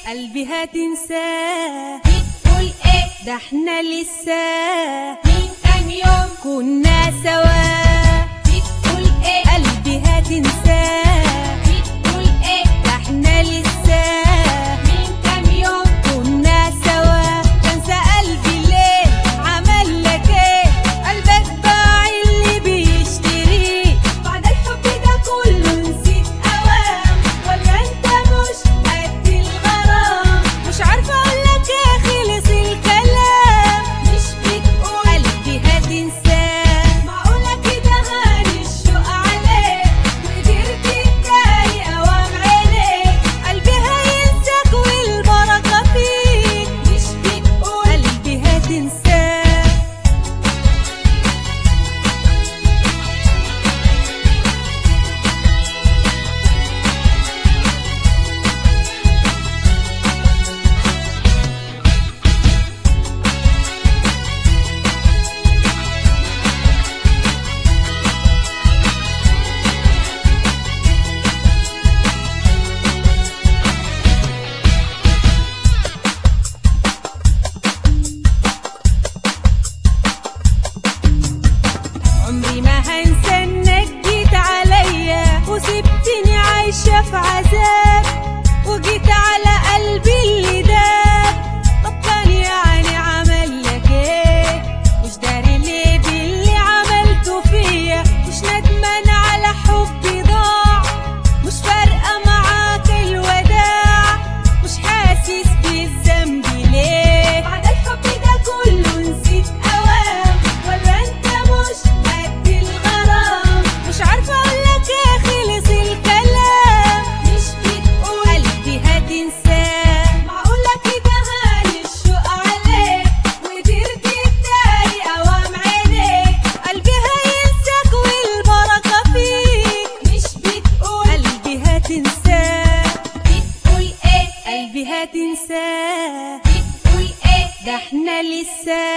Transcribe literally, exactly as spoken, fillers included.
قلبي هتنساه. بتقول ايه؟ ده احنا لسه من كام يوم كنا سوا. بتقول ايه؟ قلبي هتنساه. بتقول ايه؟ ده احنا لسه من كام يوم كنا سوا. تنسى قلبي ليه؟ عمل لك ايه؟ قلبك باع اللي بيشتريه. بعد الحب ده كله نسيت اوام، ولا انت مش قد الغرام؟ مش عارفه اقول لك ايه، خلص الكلام. مش بتقول قلبي هتنساه. معقولة كده هاني الشوق عليك وقدرت تداري اوام عينيك؟ قلبي هينساك والبركه فيك. مش بتقول قلبي هتنساه. عمري ما هنسى انك جيت عليا وسبتني عايشة في عذاب، وجيت على قلبي اللي داب. طب كان يعني عمل لك ايه؟ مش داري ليه باللي عملته فيا؟ مش ندمان على حبي ضاع، مش فارقة معاك الوداع، مش حاسس بالذنب ليه؟ بعد الحب ده كله نسيت اوام، ولا انت مش قد الغرام؟ مش عارفة اقول لك ايه، خلص الكلام. مش بتقول قلبي هتنساه. معقولة كده هاني الشوق عليك وقدرت تداري اوام عينيك؟ قلبي هينساك والبركة فيك. مش بتقول قلبي هتنساه. بتقول ايه؟ قلبي هتنساه. بتقول ايه؟ ده احنا لسه